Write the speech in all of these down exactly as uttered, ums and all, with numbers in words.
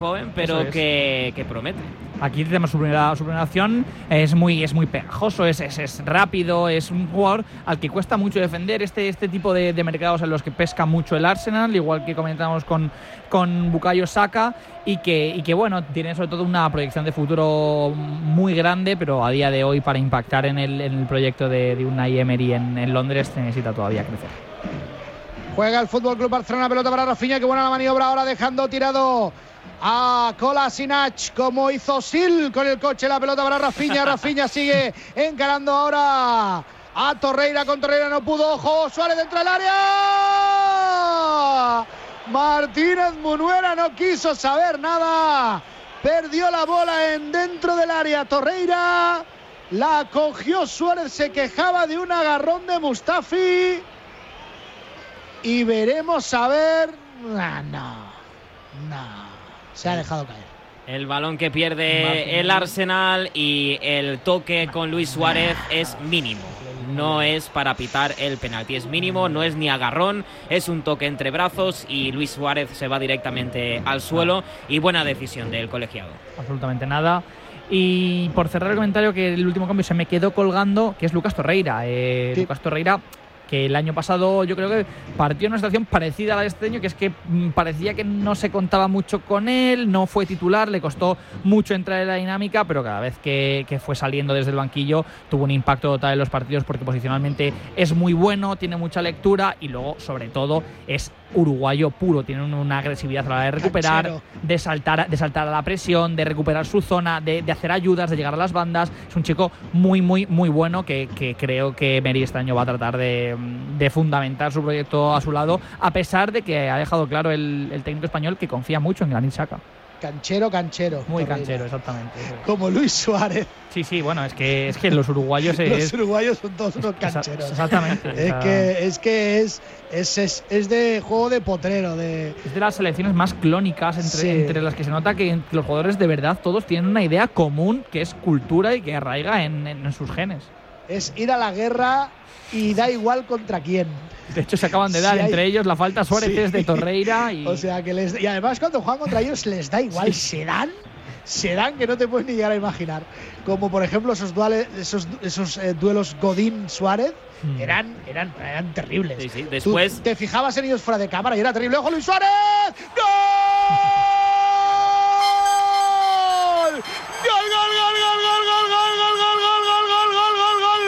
joven, pero es. que, que promete. Aquí tenemos su primera, su primera acción, es muy, es muy pegajoso, es, es, es rápido, es un jugador al que cuesta mucho defender. Este, este tipo de, de mercados en los que pesca mucho el Arsenal, igual que comentamos con, con Bukayo Saka, y que, y que bueno, tiene sobre todo una proyección de futuro muy grande, pero a día de hoy para impactar en el, en el proyecto de, de Unai Emery en, en Londres necesita todavía crecer. Juega el Fútbol Club Barcelona, pelota para Rafinha, que buena la maniobra ahora, dejando tirado a Kolasinac, como hizo Sil con el coche. La pelota para Rafinha, Rafinha sigue encarando ahora a Torreira, con Torreira no pudo, ojo, Suárez dentro del área, Martínez Munuera no quiso saber nada, perdió la bola en dentro del área, Torreira la cogió, Suárez se quejaba de un agarrón de Mustafi y veremos a ver, ah, no, no, se ha dejado caer. El balón que pierde el Arsenal y el toque con Luis Suárez es mínimo. No es para pitar el penalti, es mínimo, no es ni agarrón, es un toque entre brazos y Luis Suárez se va directamente al suelo, y buena decisión del colegiado. Absolutamente nada. Y por cerrar el comentario, que el último cambio se me quedó colgando, que es Lucas Torreira. Eh, sí. Lucas Torreira, que el año pasado yo creo que partió en una situación parecida a la de este año, que es que mmm, parecía que no se contaba mucho con él, no fue titular, le costó mucho entrar en la dinámica, pero cada vez que, que fue saliendo desde el banquillo tuvo un impacto total en los partidos, porque posicionalmente es muy bueno, tiene mucha lectura y luego, sobre todo, es uruguayo puro, tiene una agresividad a la hora de recuperar, de saltar, de saltar a la presión, de recuperar su zona, de, de hacer ayudas, de llegar a las bandas. Es un chico muy, muy, muy bueno que, que creo que Emery este año va a tratar de, de fundamentar su proyecto a su lado, a pesar de que ha dejado claro el, el técnico español que confía mucho en Granit Xhaka. Canchero, canchero. Muy Torreira. Canchero, exactamente. Como Luis Suárez. Sí, sí, bueno, es que, es que los uruguayos es, los uruguayos son todos unos cancheros. Exactamente. Es, o sea, que, es que es, es, es, es de juego de potrero. De... Es de las selecciones más clónicas, entre, sí. entre las que se nota que los jugadores de verdad todos tienen una idea común, que es cultura y que arraiga en, en, en sus genes. Es ir a la guerra y da igual contra quién. De hecho, se acaban de dar sí, entre hay... ellos la falta Suárez sí. de Torreira. Y... O sea, que les... y además cuando juegan contra ellos les da igual. Sí. Se dan, se dan que no te puedes ni llegar a imaginar. Como por ejemplo esos, duales, esos, esos eh, duelos Godín-Suárez. Hmm. Eran, eran, eran terribles. Sí, sí. Después... Tú te fijabas en ellos fuera de cámara y era terrible. ¡Ojo, Luis Suárez! ¡Gol! ¡Gol, gol, gol, gol, gol, gol, gol, gol, gol, gol, gol, gol, gol!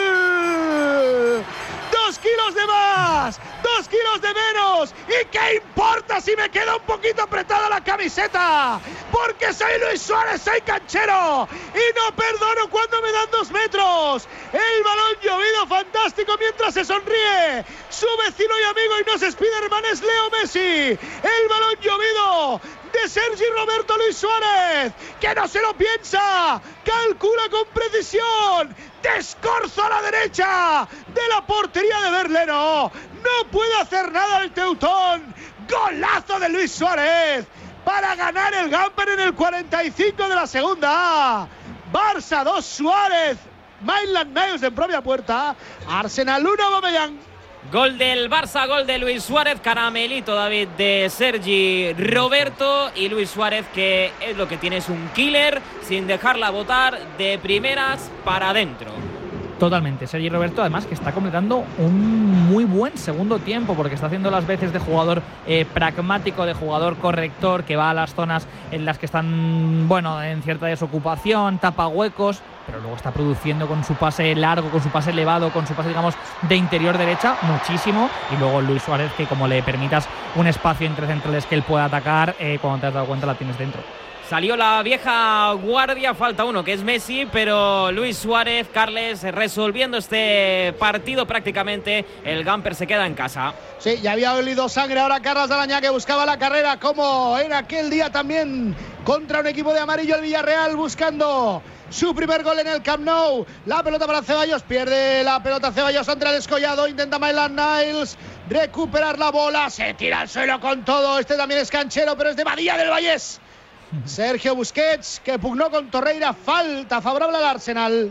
¡Dos kilos de más! ¡Dos kilos de menos! ¿Y qué importa si me queda un poquito apretada la camiseta? Porque soy Luis Suárez, soy canchero y no perdono cuando me dan dos metros. El balón llovido fantástico mientras se sonríe su vecino y amigo y no es Spiderman, es Leo Messi. El balón llovido de Sergi Roberto Luis Suárez, que no se lo piensa, calcula con precisión, descorzo a la derecha de la portería de Berleno, no puede hacer nada el teutón. Golazo de Luis Suárez para ganar el Gamper en el cuarenta y cinco de la segunda. Barça dos, Suárez, Maitland Niles en propia puerta. Arsenal uno, Aubameyang. Gol del Barça, gol de Luis Suárez, caramelito, David, de Sergi Roberto, y Luis Suárez, que es lo que tiene, es un killer, sin dejarla botar, de primeras para adentro. Totalmente, Sergi Roberto, además, que está completando un muy buen segundo tiempo, porque está haciendo las veces de jugador eh, pragmático, de jugador corrector, que va a las zonas en las que están, bueno, en cierta desocupación, tapa huecos, pero luego está produciendo con su pase largo, con su pase elevado, con su pase, digamos, de interior derecha, muchísimo. Y luego Luis Suárez, que como le permitas un espacio entre centrales que él pueda atacar, eh, cuando te has dado cuenta la tienes dentro. Salió la vieja guardia, falta uno que es Messi, pero Luis Suárez, Carles, resolviendo este partido prácticamente. El Gamper se queda en casa. Sí, ya había olido sangre ahora Carles Arañá, que buscaba la carrera como en aquel día también contra un equipo de amarillo, el Villarreal, buscando su primer gol en el Camp Nou. La pelota para Ceballos, pierde la pelota Ceballos ante el descollado, intenta Maitland Niles recuperar la bola, se tira al suelo con todo. Este también es canchero, pero es de Badía del Vallés. Sergio Busquets, que pugnó con Torreira, falta favorable al Arsenal.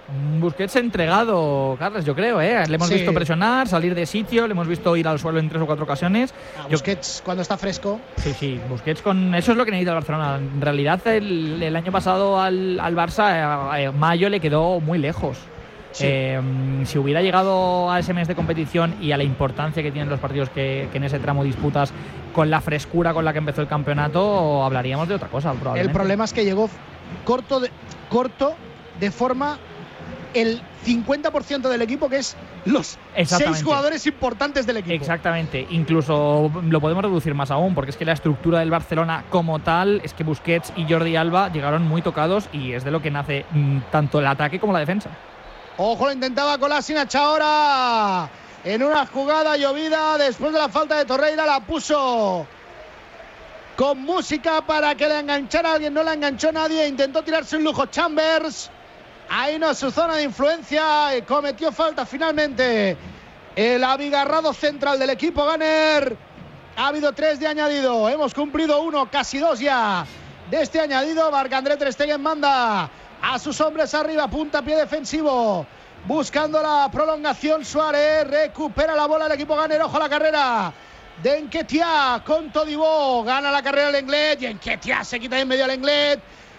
Busquets entregado, Carles, yo creo, ¿eh? Le hemos Sí. visto presionar, salir de sitio, le hemos visto ir al suelo en tres o cuatro ocasiones. Ah, Yo- Busquets, cuando está fresco. Sí, sí, Busquets con eso es lo que necesita el Barcelona. En realidad, el, el año pasado al, al Barça, eh, eh, mayo le quedó muy lejos. Sí. Eh, si hubiera llegado a ese mes de competición y a la importancia que tienen los partidos que, que en ese tramo disputas, con la frescura con la que empezó el campeonato, hablaríamos de otra cosa, probablemente. El problema es que llegó corto de, corto de forma el cincuenta por ciento del equipo, que es los Exactamente. seis jugadores importantes del equipo. Exactamente, incluso lo podemos reducir más aún, porque es que la estructura del Barcelona como tal, es que Busquets y Jordi Alba llegaron muy tocados y es de lo que nace mm, tanto el ataque como la defensa. Ojo, lo intentaba Kolasinac ahora en una jugada llovida después de la falta de Torreira, la puso con música para que le enganchara a alguien, no la enganchó nadie, intentó tirarse un lujo Chambers, ahí no es su zona de influencia, y cometió falta finalmente el abigarrado central del equipo Gunner. Ha habido tres de añadido, hemos cumplido uno, casi dos ya de este añadido. Marc-André ter Stegen manda a sus hombres arriba, puntapié defensivo, buscando la prolongación. Suárez recupera la bola el equipo Gunner, ojo a la carrera de Nketiah con Todibo, gana la carrera el Lenglet y Nketiah se quita en medio al Lenglet,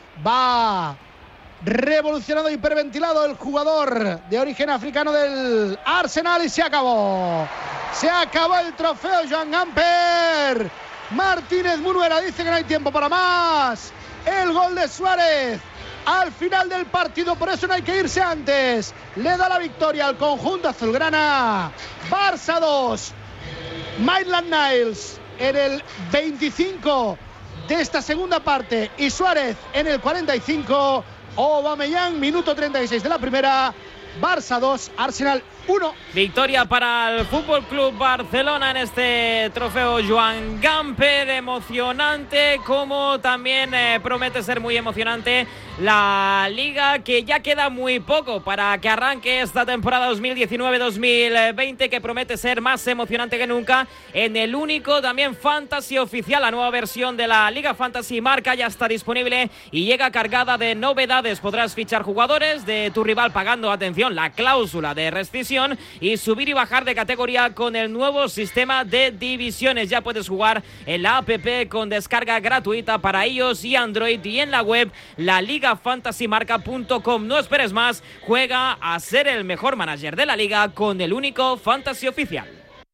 va revolucionado, hiperventilado el jugador de origen africano del Arsenal y se acabó. Se acabó el trofeo Joan Gamper. Martínez Munuera dice que no hay tiempo para más. El gol de Suárez al final del partido, por eso no hay que irse antes. Le da la victoria al conjunto azulgrana. Barça dos, Maitland Niles en el veinticinco de esta segunda parte y Suárez en el cuarenta y cinco. Aubameyang, minuto treinta y seis de la primera. Barça dos, Arsenal uno. Victoria para el Fútbol Club Barcelona en este trofeo Joan Gamper. Emocionante, como también eh, promete ser muy emocionante la Liga, que ya queda muy poco para que arranque esta temporada dos mil diecinueve dos mil veinte, que promete ser más emocionante que nunca en el único también Fantasy oficial. La nueva versión de la Liga Fantasy Marca ya está disponible y llega cargada de novedades. Podrás fichar jugadores de tu rival pagando, atención, la cláusula de rescisión y subir y bajar de categoría con el nuevo sistema de divisiones. Ya puedes jugar en la app con descarga gratuita para iOS y Android y en la web la liga fantasy marca punto com. No esperes más, juega a ser el mejor manager de la liga con el único Fantasy oficial.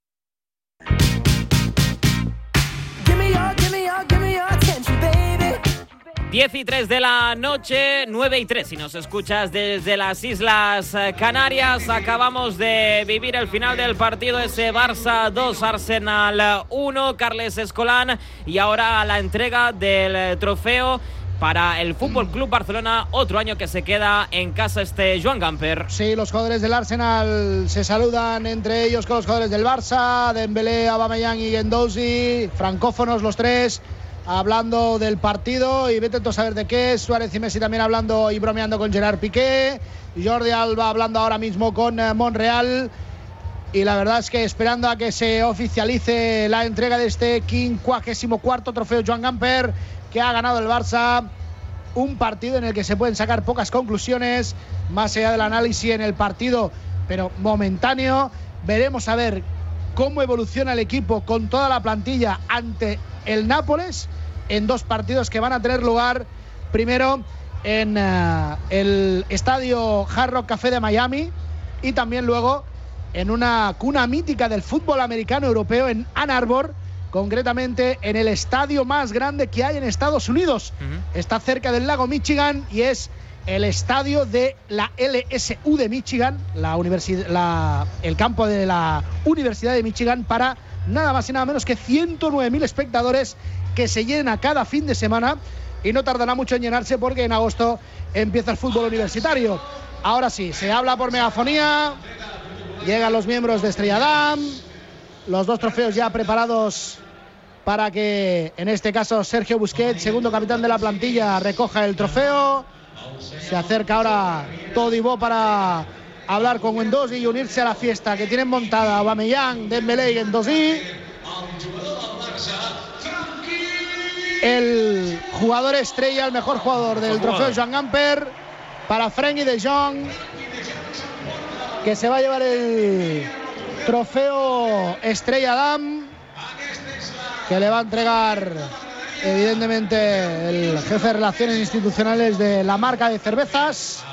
diez y tres de la noche, nueve y tres si nos escuchas desde las Islas Canarias. Acabamos de vivir el final del partido, ese Barça dos, Arsenal uno, Carles Escolán, y ahora la entrega del trofeo para el Fútbol Club Barcelona, otro año que se queda en casa este Joan Gamper. Sí, los jugadores del Arsenal se saludan entre ellos con los jugadores del Barça, Dembélé, Aubameyang y Guendouzi, francófonos los tres, hablando del partido y vete tú a saber de qué. Suárez y Messi también hablando y bromeando con Gerard Piqué, Jordi Alba hablando ahora mismo con Monreal, y la verdad es que esperando a que se oficialice la entrega de este quincuagésimo cuarto trofeo Joan Gamper que ha ganado el Barça. Un partido en el que se pueden sacar pocas conclusiones más allá del análisis en el partido, pero momentáneo. Veremos a ver cómo evoluciona el equipo con toda la plantilla ante el Nápoles en dos partidos que van a tener lugar, primero en uh, el estadio Hard Rock Café de Miami y también luego en una cuna mítica del fútbol americano europeo en Ann Arbor, concretamente en el estadio más grande que hay en Estados Unidos. Uh-huh. Está cerca del lago Michigan y es el estadio de la L S U de Michigan, la universidad, la, el campo de la Universidad de Michigan, para nada más y nada menos que ciento nueve mil espectadores, que se llena cada fin de semana y no tardará mucho en llenarse porque en agosto empieza el fútbol universitario. Ahora sí, se habla por megafonía, llegan los miembros de Estrella Damm, los dos trofeos ya preparados para que, en este caso, Sergio Busquets, segundo capitán de la plantilla, recoja el trofeo. Se acerca ahora Todibo para hablar con Guendouzi y unirse a la fiesta que tienen montada Aubameyang, Dembélé y Guendouzi. El jugador estrella, el mejor jugador del trofeo Joan Gamper, para Frenkie de Jong, que se va a llevar el trofeo Estrella Damm, que le va a entregar evidentemente el jefe de Relaciones Institucionales de la marca de cervezas,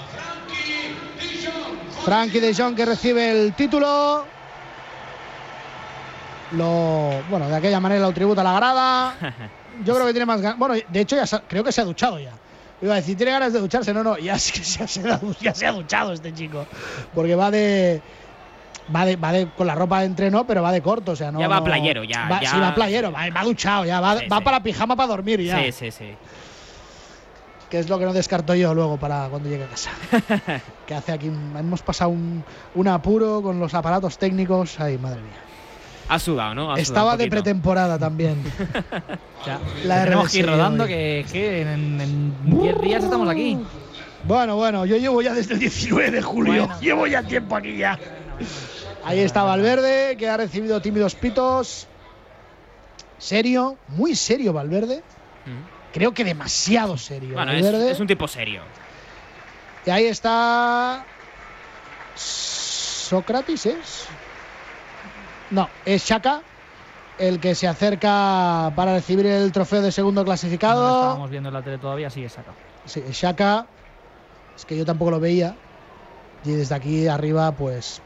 Frankie de Jong, que recibe el título. Lo, bueno, de aquella manera lo tributa a la grada. Yo creo que tiene más ganas. Bueno, de hecho ya se, creo que se ha duchado ya. Iba a decir, tiene ganas de ducharse. No, no, ya, es que ya, se, ya se ha duchado este chico. Porque va de... Va de, va de con la ropa de entreno, pero va de corto, o sea, no. Ya va no, playero, ya. Va, ya... Sí, va playero, va, va duchado, ya. Va, sí, va sí. para pijama para dormir ya. Sí, sí, sí. Que es lo que no descarto yo luego para cuando llegue a casa. Que hace aquí. Hemos pasado un, un apuro con los aparatos técnicos. Ay, madre mía. Ha sudado, ¿no? Ha Estaba sudado de pretemporada también. Ya, la tenemos que ir rodando, hoy. que, que en diez días estamos aquí. Bueno, bueno, yo llevo ya desde el diecinueve de julio. Bueno. Llevo ya tiempo aquí ya. Ahí está Valverde, que ha recibido tímidos pitos. Serio, muy serio Valverde. Mm. Creo que demasiado serio. Bueno, es, Valverde. es un tipo serio. Y ahí está Sócrates, ¿es? No, es Xhaka, el que se acerca para recibir el trofeo de segundo clasificado. No lo estábamos viendo en la tele todavía, sigue saca. Sí, es Xhaka. Es que yo tampoco lo veía. Y desde aquí arriba, pues...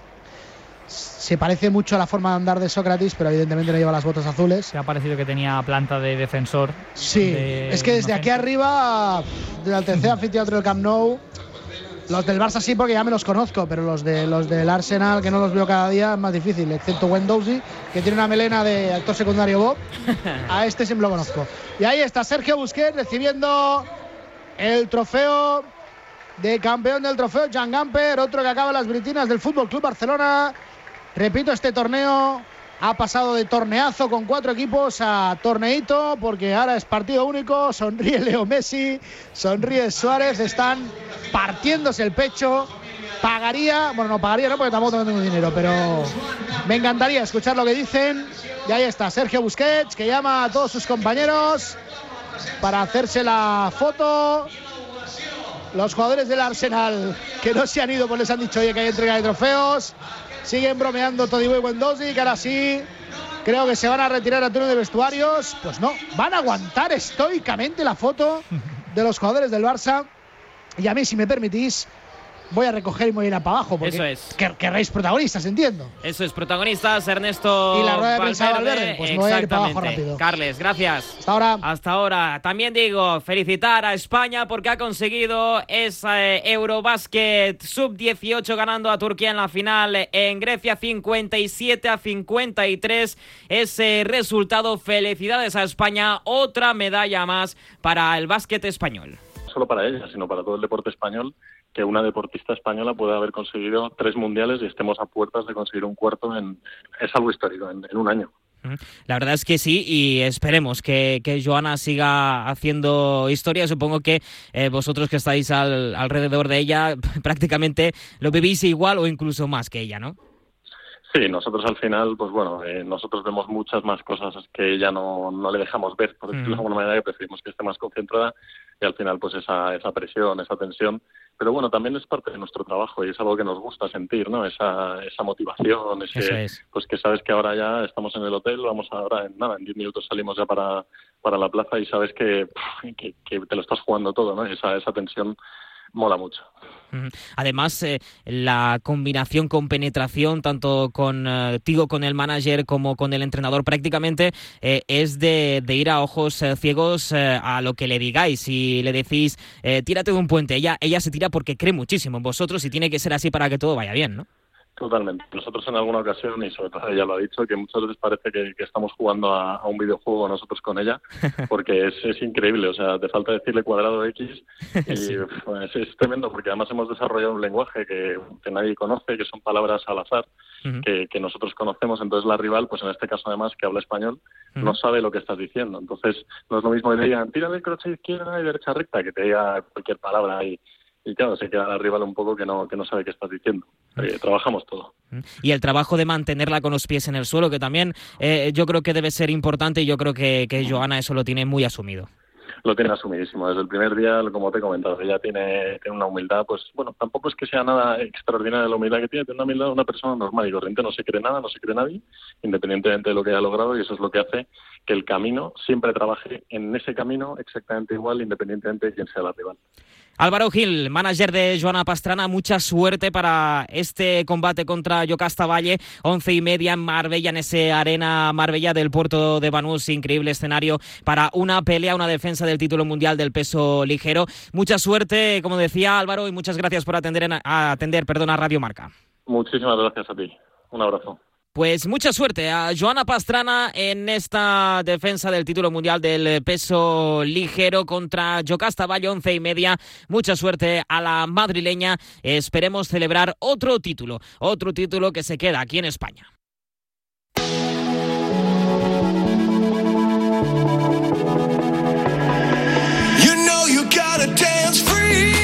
Se parece mucho a la forma de andar de Sócrates, pero evidentemente no lleva las botas azules. Se ha parecido que tenía planta de defensor. Sí, de es que desde aquí arriba, del tercer anfiteatro del Camp Nou, los del Barça sí, porque ya me los conozco, pero los de los del Arsenal, que no los veo cada día, es más difícil, excepto Guendouzi, que tiene una melena de actor secundario Bob. A este sí me lo conozco. Y ahí está Sergio Busquets recibiendo el trofeo de campeón del trofeo Jan Gamper, otro que acaba en las britinas del Fútbol Club Barcelona. Repito, este torneo ha pasado de torneazo con cuatro equipos a torneito, porque ahora es partido único. Sonríe Leo Messi, sonríe Suárez, están partiéndose el pecho. Pagaría, bueno, no pagaría, no, porque tampoco tengo dinero, pero me encantaría escuchar lo que dicen. Y ahí está Sergio Busquets, que llama a todos sus compañeros para hacerse la foto. Los jugadores del Arsenal que no se han ido, pues les han dicho, oye, que hay entrega de trofeos. Siguen bromeando Todibo y Guendouzi, que ahora sí creo que se van a retirar al túnel de vestuarios. Pues no, van a aguantar estoicamente la foto de los jugadores del Barça. Y a mí, si me permitís, voy a recoger y me voy a ir a para abajo, porque Eso es. quer- querréis protagonistas, entiendo. Eso es, protagonistas, Ernesto Y la rueda de prensa de Valverde. Valverde, pues me voy a ir para abajo Exactamente. rápido. Carles, gracias. Hasta ahora. Hasta ahora. También digo, felicitar a España porque ha conseguido esa eh, Eurobasket sub dieciocho ganando a Turquía en la final en Grecia, cincuenta y siete a cincuenta y tres. Ese resultado, felicidades a España, otra medalla más para el básquet español. No solo para ella, sino para todo el deporte español, que una deportista española pueda haber conseguido tres mundiales y estemos a puertas de conseguir un cuarto. En, es algo histórico, en, en un año. La verdad es que sí, y esperemos que, que Joana siga haciendo historia. Supongo que eh, vosotros que estáis al, alrededor de ella prácticamente lo vivís igual o incluso más que ella, ¿no? Sí, nosotros al final, pues bueno, eh, nosotros vemos muchas más cosas que ella no, no le dejamos ver, por decirlo de alguna manera, que preferimos que esté más concentrada, y al final pues esa, esa presión, esa tensión. Pero bueno, también es parte de nuestro trabajo y es algo que nos gusta sentir, ¿no? Esa, esa motivación, ese, Eso es. pues que sabes que ahora ya estamos en el hotel, vamos ahora en nada, en diez minutos salimos ya para, para la plaza y sabes que, que, que te lo estás jugando todo, ¿no? Esa, esa tensión mola mucho. Además, eh, la combinación con penetración, tanto con eh, Tigo, con el manager, como con el entrenador, prácticamente eh, es de, de ir a ojos eh, ciegos eh, a lo que le digáis. Si le decís, eh, tírate de un puente, ella, ella se tira porque cree muchísimo en vosotros y tiene que ser así para que todo vaya bien, ¿no? Totalmente. Nosotros en alguna ocasión, y sobre todo ella lo ha dicho, que muchas veces parece que, que estamos jugando a, a un videojuego nosotros con ella, porque es, es increíble. O sea, te falta decirle cuadrado X y Sí. pues, es tremendo, porque además hemos desarrollado un lenguaje que, que nadie conoce, que son palabras al azar, Uh-huh. que, que nosotros conocemos. Entonces la rival, pues en este caso además, que habla español, Uh-huh. no sabe lo que estás diciendo. Entonces no es lo mismo que te digan, tira de crochet izquierda y derecha recta, que te diga cualquier palabra y, y claro, se queda la rival un poco que no, que no sabe qué estás diciendo. Eh, trabajamos todo. Y el trabajo de mantenerla con los pies en el suelo, que también eh, yo creo que debe ser importante, y yo creo que, que Joana eso lo tiene muy asumido. lo tiene asumidísimo. Desde el primer día, como te he comentado, ella tiene, tiene una humildad, pues bueno, tampoco es que sea nada extraordinaria la humildad que tiene, tiene una humildad de una persona normal y corriente, no se cree nada, no se cree nadie, independientemente de lo que haya logrado, y eso es lo que hace que el camino siempre trabaje en ese camino exactamente igual, independientemente de quién sea la rival. Álvaro Gil, manager de Joana Pastrana, mucha suerte para este combate contra Yocasta Valle, once y media en Marbella, en ese Arena Marbella del puerto de Banús, increíble escenario para una pelea, una defensa del título mundial del peso ligero. Mucha suerte, como decía Álvaro, y muchas gracias por atender, en, a atender perdón, a Radio Marca. Muchísimas gracias a ti, un abrazo. Pues mucha suerte a Joana Pastrana en esta defensa del título mundial del peso ligero contra Yocasta Valle, once y media. Mucha suerte a la madrileña. Esperemos celebrar otro título, otro título que se queda aquí en España. You know you gotta dance free.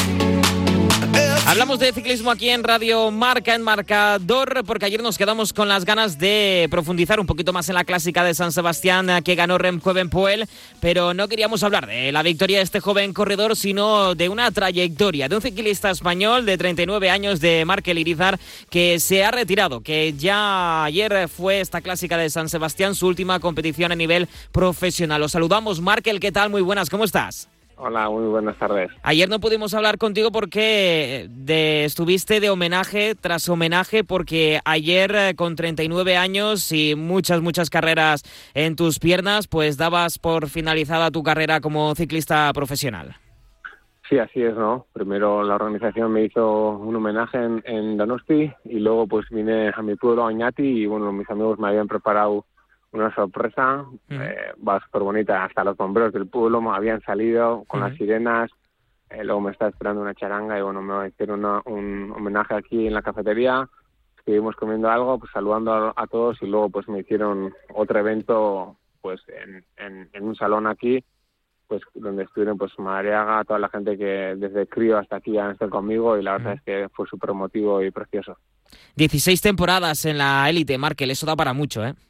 Hablamos de ciclismo aquí en Radio Marca, en Marcador, porque ayer nos quedamos con las ganas de profundizar un poquito más en la clásica de San Sebastián que ganó Remco Evenepoel, pero no queríamos hablar de la victoria de este joven corredor, sino de una trayectoria de un ciclista español de treinta y nueve años, de Markel Irizar, que se ha retirado, que ya ayer fue esta clásica de San Sebastián su última competición a nivel profesional. Los saludamos, Markel, ¿qué tal? Muy buenas, ¿cómo estás? Hola, muy buenas tardes. Ayer no pudimos hablar contigo porque de, estuviste de homenaje tras homenaje, porque ayer eh, con treinta y nueve años y muchas, muchas carreras en tus piernas, pues dabas por finalizada tu carrera como ciclista profesional. Sí, así es, ¿no? Primero la organización me hizo un homenaje en, en Donosti y luego pues vine a mi pueblo, a Oñati, y bueno, mis amigos me habían preparado una sorpresa, uh-huh. eh, va súper bonita, hasta los bomberos del pueblo me habían salido con uh-huh. las sirenas, eh, luego me está esperando una charanga y bueno, me hicieron una, un homenaje aquí en la cafetería, estuvimos comiendo algo, pues saludando a, a todos, y luego pues me hicieron otro evento pues en, en, en un salón aquí, pues donde estuvieron pues Madariaga, toda la gente que desde crío hasta aquí han estado conmigo, y la verdad uh-huh. es que fue súper emotivo y precioso. dieciséis temporadas en la élite, Markel, eso da para mucho, ¿eh?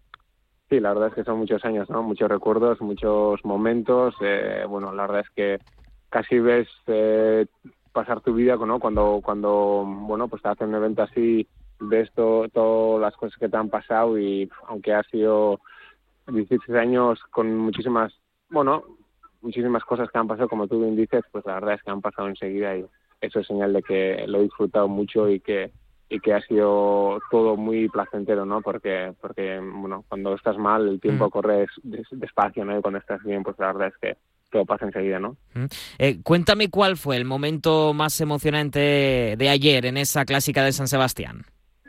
Sí, la verdad es que son muchos años, ¿no? Muchos recuerdos, muchos momentos. Eh, bueno, la verdad es que casi ves eh, pasar tu vida, ¿no? Cuando, cuando, bueno, pues te hacen un evento así, ves to, todas las cosas que te han pasado, y aunque ha sido dieciséis años con muchísimas, bueno, muchísimas cosas que han pasado, como tú bien dices, pues la verdad es que han pasado enseguida, y eso es señal de que lo he disfrutado mucho y que y que ha sido todo muy placentero, ¿no? Porque, porque bueno, cuando estás mal el tiempo mm. corre des, despacio, ¿no? Y cuando estás bien, pues la verdad es que todo pasa enseguida, ¿no? Mm. Eh, cuéntame cuál fue el momento más emocionante de ayer en esa clásica de San Sebastián.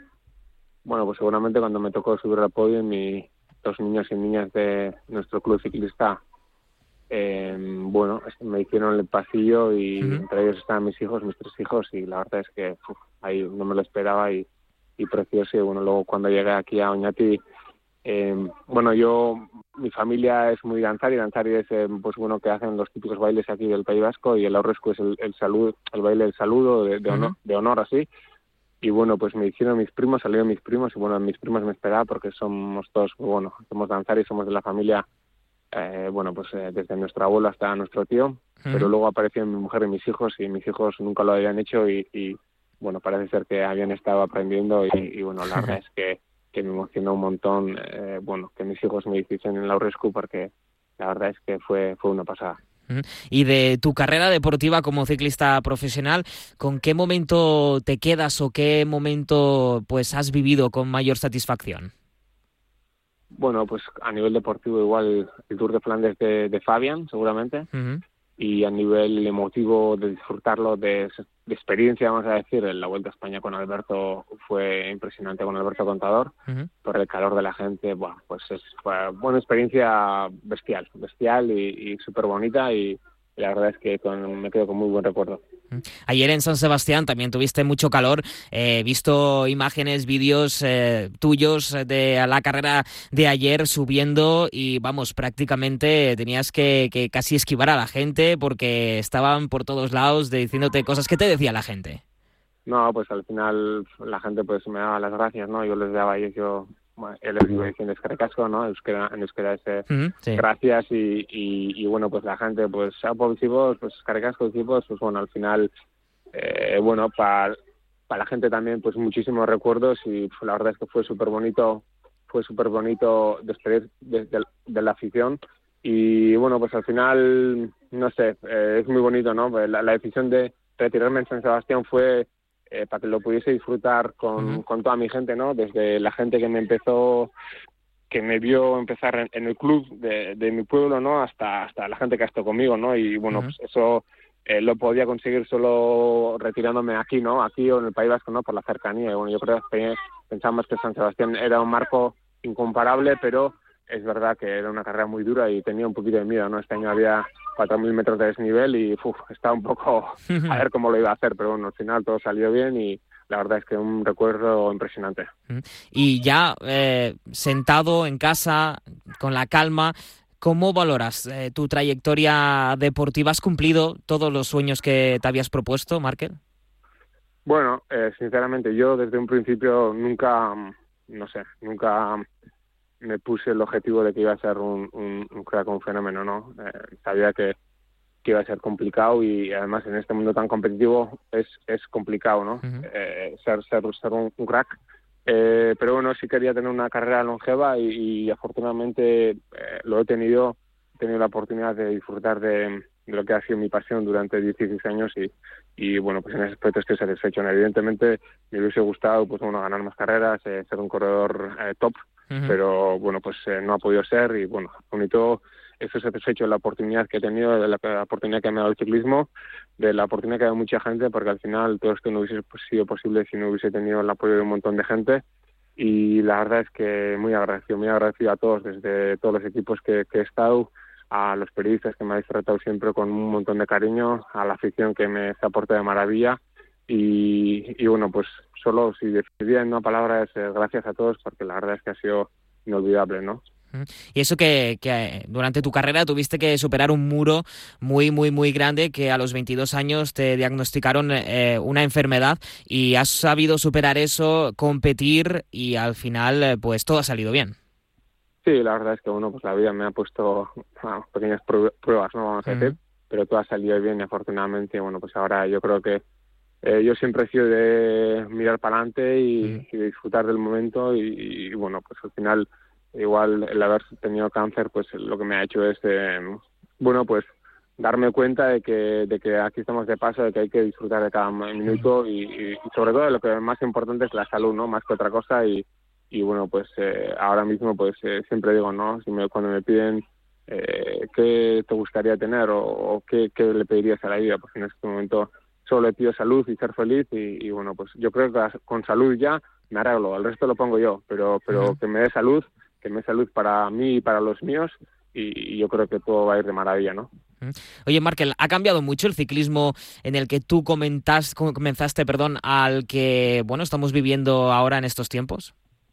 Bueno, pues seguramente cuando me tocó subir al podio, y dos niños y niñas de nuestro club ciclista, eh, bueno, me hicieron el pasillo, y uh-huh. entre ellos estaban mis hijos, mis tres hijos, y la verdad es que uf, ahí no me lo esperaba, y, y precioso. Y bueno, luego cuando llegué aquí a Oñati, eh, bueno, yo, mi familia es muy danzari, danzari es eh, pues bueno, que hacen los típicos bailes aquí del País Vasco, y el aurrescu es el, el saludo, el baile del saludo, de, de, honor, uh-huh. de honor así. Y bueno, pues me hicieron mis primos, salieron mis primos, y bueno, mis primos me esperaban porque somos todos, bueno, somos danzari, somos de la familia. Eh, bueno, pues eh, desde nuestro abuelo hasta nuestro tío, uh-huh. pero luego aparecieron mi mujer y mis hijos, y mis hijos nunca lo habían hecho, y, y bueno, parece ser que habían estado aprendiendo, y, y bueno, la verdad es que, que me emocionó un montón, eh, bueno, que mis hijos me hiciesen en la Urrescu, porque la verdad es que fue, fue una pasada. Uh-huh. Y de tu carrera deportiva como ciclista profesional, ¿con qué momento te quedas o qué momento pues has vivido con mayor satisfacción? Bueno, pues a nivel deportivo igual el Tour de Flandes de, de Fabian, seguramente, uh-huh. y a nivel emotivo de disfrutarlo, de, de experiencia, vamos a decir, la Vuelta a España con Alberto fue impresionante, con Alberto Contador, uh-huh. por el calor de la gente, bueno, pues es, fue una experiencia bestial, bestial y, y súper bonita, y la verdad es que con, me quedo con muy buen recuerdo. Ayer en San Sebastián también tuviste mucho calor. He eh, visto imágenes, vídeos eh, tuyos de la carrera de ayer subiendo, y vamos, prácticamente tenías que, que casi esquivar a la gente porque estaban por todos lados de, diciéndote cosas. ¿Qué te decía la gente? No, pues al final la gente pues me daba las gracias, ¿no? Yo les daba a ellos yo bueno, él lo iba diciendo eskerrik asko, ¿no? Euskera, en euskera es eh, Uh-huh, sí. gracias y, y, y bueno, pues la gente, pues, pues eskerrik asko, pues bueno, al final, eh, bueno, para para la gente también, pues muchísimos recuerdos y pues, la verdad es que fue súper bonito, fue súper bonito despedir de, de, de la afición y bueno, pues al final, no sé, eh, es muy bonito, ¿no? La, la decisión de retirarme en San Sebastián fue eh, para que lo pudiese disfrutar con, uh-huh. con toda mi gente, ¿no? Desde la gente que me empezó, que me vio empezar en, en el club de, de mi pueblo, ¿no? Hasta hasta la gente que ha estado conmigo, ¿no? Y bueno, uh-huh. pues eso eh, lo podía conseguir solo retirándome aquí, ¿no? Aquí o en el País Vasco, ¿no? Por la cercanía. Y bueno, yo creo que pensamos que San Sebastián era un marco incomparable, pero es verdad que era una carrera muy dura y tenía un poquito de miedo, ¿no? Este año había cuatro mil metros de desnivel y uf, estaba un poco a ver cómo lo iba a hacer, pero bueno, al final todo salió bien y la verdad es que un recuerdo impresionante. Y ya eh, sentado en casa, con la calma, ¿cómo valoras eh, tu trayectoria deportiva? ¿Has cumplido todos los sueños que te habías propuesto, Markel? Bueno, eh, sinceramente yo desde un principio nunca, no sé, nunca me puse el objetivo de que iba a ser un, un, un crack, un fenómeno, ¿no? Eh, sabía que, que iba a ser complicado y además en este mundo tan competitivo es es complicado, ¿no? Uh-huh. Eh, ser ser ser un, un crack. Eh, pero bueno, sí quería tener una carrera longeva y, y afortunadamente eh, lo he tenido, he tenido la oportunidad de disfrutar de, de lo que ha sido mi pasión durante dieciséis años y, y bueno, pues en ese aspecto estoy satisfecho. Evidentemente me hubiese gustado pues bueno ganar más carreras, eh, ser un corredor eh, top, uh-huh. pero bueno, pues eh, no ha podido ser y bueno, bonito. Estoy satisfecho de la oportunidad que he tenido, de la, la oportunidad que me ha dado el ciclismo, de la oportunidad que ha dado mucha gente, porque al final todo esto no hubiese sido posible si no hubiese tenido el apoyo de un montón de gente. Y la verdad es que muy agradecido, muy agradecido a todos, desde todos los equipos que, que he estado, a los periodistas que me habéis tratado siempre con un montón de cariño, a la afición que me se aporta de maravilla. Y, y bueno, pues solo si decidía en una palabra es eh, gracias a todos, porque la verdad es que ha sido inolvidable, ¿no? Y eso que, que durante tu carrera tuviste que superar un muro muy, muy, muy grande, que a los veintidós años te diagnosticaron eh, una enfermedad y has sabido superar eso, competir y al final pues todo ha salido bien. Sí, la verdad es que bueno, pues la vida me ha puesto bueno, pequeñas pruebas, no vamos a decir, uh-huh. pero todo ha salido bien y afortunadamente, bueno, pues ahora yo creo que eh, yo siempre he sido de mirar para adelante y, uh-huh. y de disfrutar del momento y, y bueno, pues al final igual el haber tenido cáncer pues lo que me ha hecho es eh, bueno pues darme cuenta de que de que aquí estamos de paso, de que hay que disfrutar de cada minuto y, y sobre todo lo que más importante es la salud, no más que otra cosa y, y bueno pues eh, ahora mismo pues eh, siempre digo no si me, cuando me piden eh, qué te gustaría tener o, o qué, qué le pedirías a la vida, pues en este momento solo le pido salud y ser feliz y, y bueno pues yo creo que con salud ya me arreglo, el resto lo pongo yo, pero pero uh-huh. que me dé salud que me dé salud para mí y para los míos y, y yo creo que todo va a ir de maravilla, ¿no? Oye, Markel, ¿ha cambiado mucho el ciclismo en el que tú comentas, comenzaste, perdón, al que, bueno, estamos viviendo ahora en estos tiempos?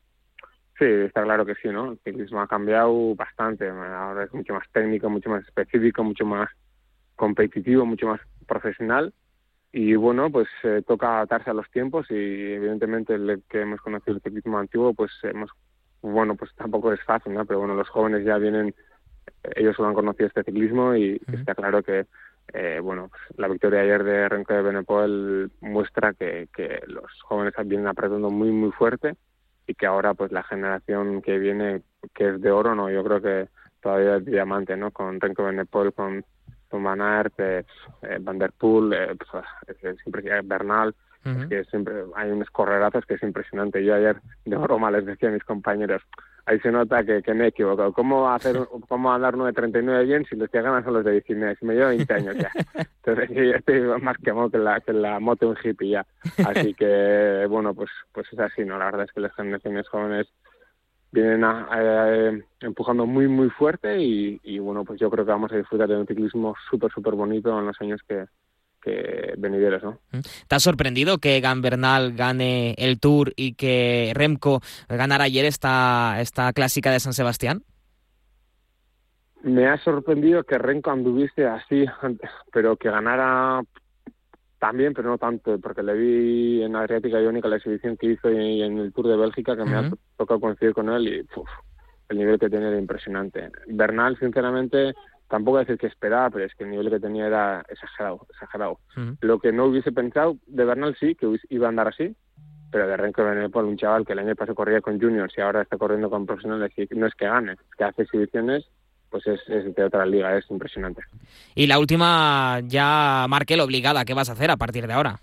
Sí, está claro que sí, ¿no? El ciclismo ha cambiado bastante, ahora es mucho más técnico, mucho más específico, mucho más competitivo, mucho más profesional y bueno, pues eh, toca adaptarse a los tiempos y evidentemente el que hemos conocido el ciclismo antiguo, pues hemos bueno, pues tampoco es fácil, ¿no? Pero bueno, los jóvenes ya vienen, ellos solo han conocido este ciclismo y uh-huh. está claro que, eh, bueno, pues la victoria ayer de Remco de Evenepoel muestra que, que los jóvenes vienen apretando muy, muy fuerte y que ahora, pues la generación que viene, que es de oro, ¿no? Yo creo que todavía es diamante, ¿no? Con Remco de Evenepoel, con, con Van Aert, eh, Van der Poel, eh, pues, siempre Bernal. Uh-huh. Es que siempre hay unos correrazos que es impresionante. Yo ayer de broma les decía a mis compañeros, ahí se nota que, que me he equivocado. ¿Cómo hacer, cómo andar nueve treinta y nueve bien si los que ganan son los de diecinueve? Si me llevo veinte años ya. Entonces yo estoy más quemado que la, que la moto un hippie ya. Así que, bueno, pues pues es así, ¿no? La verdad es que las generaciones jóvenes vienen a, a, a, empujando muy, muy fuerte y, y, bueno, pues yo creo que vamos a disfrutar de un ciclismo súper, súper bonito en los años que que venideros, ¿no? ¿Te ha sorprendido que Egan Bernal gane el Tour y que Remco ganara ayer esta, esta clásica de San Sebastián? Me ha sorprendido que Remco anduviese así, pero que ganara también, pero no tanto, porque le vi en Adriática Iónica la exhibición que hizo y en el Tour de Bélgica, que uh-huh. me ha tocado coincidir con él y uf, el nivel que tenía era impresionante. Bernal, sinceramente, tampoco decir que esperaba, pero es que el nivel que tenía era exagerado, exagerado. Uh-huh. Lo que no hubiese pensado de Bernal sí, que iba a andar así, pero de Renko Evenepoel, un chaval que el año pasado corría con juniors y ahora está corriendo con profesionales, y no es que gane, es que hace exhibiciones, pues es, es de otra liga, es impresionante. Y la última, ya Markel, obligada, ¿qué vas a hacer a partir de ahora?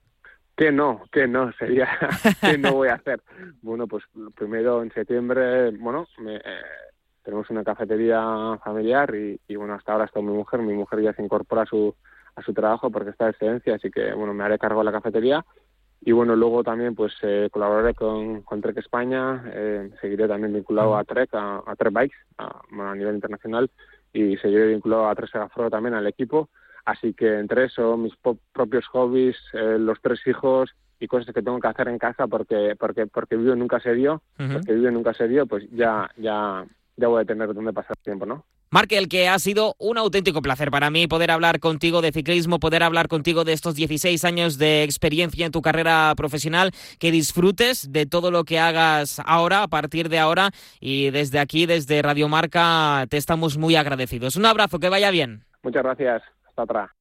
¿Qué no? ¿Qué no? Sería, ¿qué no voy a hacer? Bueno, pues primero en septiembre, bueno, me, eh, tenemos una cafetería familiar y, y bueno, hasta ahora está mi mujer, mi mujer ya se incorpora a su, a su trabajo porque está de excedencia, así que bueno, me haré cargo de la cafetería. Y bueno, luego también pues eh, colaboraré con, con Trek España, eh, seguiré también vinculado a Trek, a, a Trek Bikes, a, a nivel internacional, y seguiré vinculado a Trek Segafredo también al equipo. Así que entre eso, mis po- propios hobbies, eh, los tres hijos y cosas que tengo que hacer en casa porque porque porque vivo en un caserío, uh-huh. porque vivo en un caserío, pues ya ya ya voy a tener dónde pasar tiempo, ¿no? Markel, que ha sido un auténtico placer para mí poder hablar contigo de ciclismo, poder hablar contigo de estos dieciséis años de experiencia en tu carrera profesional, que disfrutes de todo lo que hagas ahora, a partir de ahora, y desde aquí, desde Radio Marca, te estamos muy agradecidos. Un abrazo, que vaya bien. Muchas gracias, hasta atrás.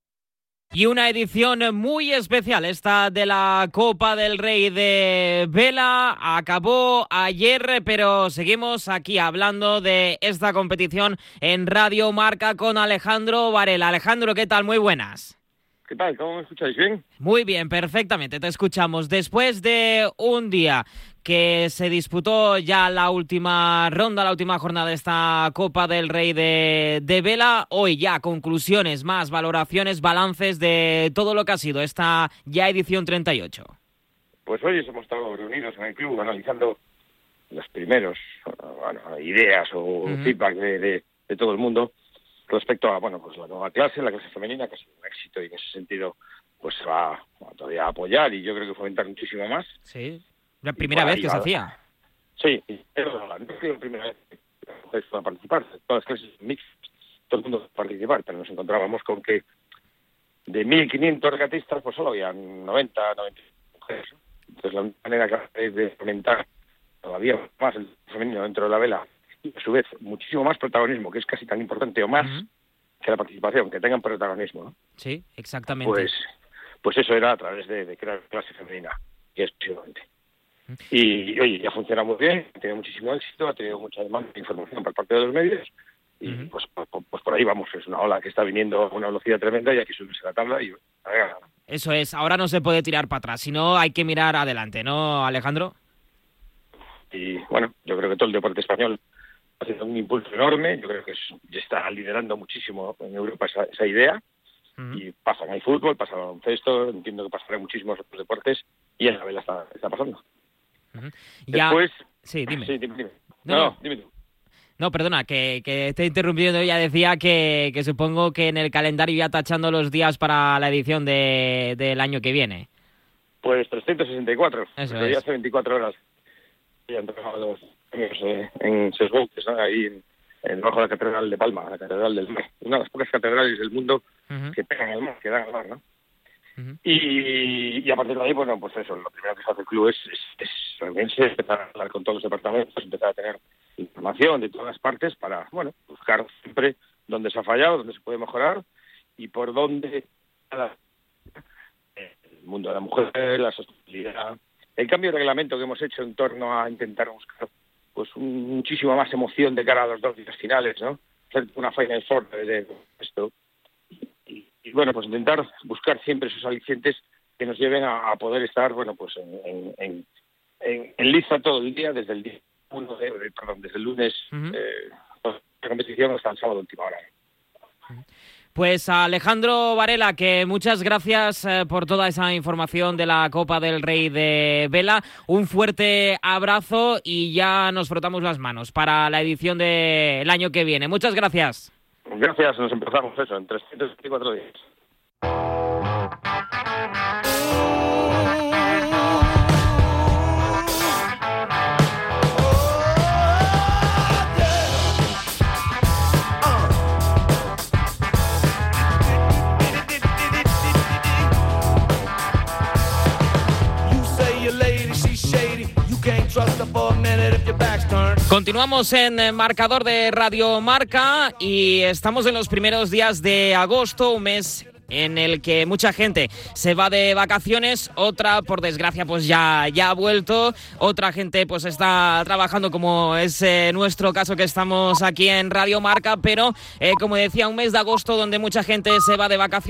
Y una edición muy especial, esta de la Copa del Rey de Vela. Acabó ayer, pero seguimos aquí hablando de esta competición en Radio Marca con Alejandro Varela. Alejandro, ¿qué tal? Muy buenas. ¿Qué tal? ¿Cómo me escucháis? ¿Bien? Muy bien, perfectamente, te escuchamos. Después de un día que se disputó ya la última ronda, la última jornada de esta Copa del Rey de, de Vela, hoy ya conclusiones, más valoraciones, balances de todo lo que ha sido esta ya edición treinta y ocho. Pues hoy hemos estado reunidos en el club analizando los primeros bueno, ideas o uh-huh. feedback de, de, de todo el mundo respecto a bueno pues la nueva clase, la clase femenina, que ha sido un éxito y en ese sentido pues se va a, todavía a apoyar y yo creo que fomentar muchísimo más. Sí. La primera vez que se hacía. Sí, pero no es la primera vez que mujeres van a participar. Todas las clases mixtas, todo el mundo va a participar, pero nos encontrábamos con que de mil quinientos regatistas, pues solo había noventa, noventa mujeres. Entonces la única manera que de fomentar todavía más el femenino dentro de la vela y a su vez muchísimo más protagonismo, que es casi tan importante o más uh-huh. que la participación, que tengan protagonismo, ¿no? Sí, exactamente. Pues, pues eso era a través de, de crear clase femenina, y exclusivamente. Y, y oye, ya funciona muy bien, ha tenido muchísimo éxito, ha tenido mucha demanda de información por parte de los medios y uh-huh. pues, pues, pues por ahí vamos, es una ola que está viniendo a una velocidad tremenda y hay que subirse a la tabla y a ver. Eso es, ahora no se puede tirar para atrás, sino hay que mirar adelante, ¿no, Alejandro? Y bueno, yo creo que todo el deporte español ha tenido un impulso enorme, yo creo que es, está liderando muchísimo en Europa esa, esa idea uh-huh. y pasa en el fútbol, pasa en el baloncesto, entiendo que pasará en muchísimos otros deportes y en la vela está, está pasando. Uh-huh. Ya... Después... Sí, dime. Sí, dime, dime. No, no, no, dime tú. No, perdona, que, que te he interrumpido. Ya decía que, que supongo que en el calendario ya tachando los días para la edición de, del año que viene. Pues trescientos sesenta y cuatro. Eso es. Hace veinticuatro horas. Ya han trabajado los premios eh, en Sesboutes, ¿no? Ahí en, en bajo la Catedral de Palma, la Catedral del Mar. Una de las pocas catedrales del mundo uh-huh. que pegan al mar, que dan al mar, ¿no? Uh-huh. Y, y a partir de ahí, bueno, pues eso, lo primero que se hace el club es, es, es reunirse, empezar a hablar con todos los departamentos, empezar a tener información de todas partes para, bueno, buscar siempre dónde se ha fallado, dónde se puede mejorar y por dónde el mundo de la mujer, la sostenibilidad, el cambio de reglamento que hemos hecho en torno a intentar buscar pues un, muchísima más emoción de cara a los dos días finales, ¿no? Hacer una Final Four de esto. Y, y bueno, pues intentar buscar siempre esos alicientes que nos lleven a, a poder estar, bueno, pues en, en, en, en, en lista todo el día, desde el día uno de, de perdón, desde el lunes, uh-huh. eh, la competición hasta el sábado última hora. Uh-huh. Pues Alejandro Varela, que muchas gracias eh, por toda esa información de la Copa del Rey de Vela. Un fuerte abrazo y ya nos frotamos las manos para la edición del año que viene. Muchas gracias. Gracias, nos empezamos eso en trescientos veinticuatro días. Continuamos en Marcador de Radio Marca y estamos en los primeros días de agosto, un mes en el que mucha gente se va de vacaciones, otra por desgracia pues ya, ya ha vuelto, otra gente pues está trabajando, como es eh, nuestro caso que estamos aquí en Radio Marca, pero eh, como decía, un mes de agosto donde mucha gente se va de vacaciones.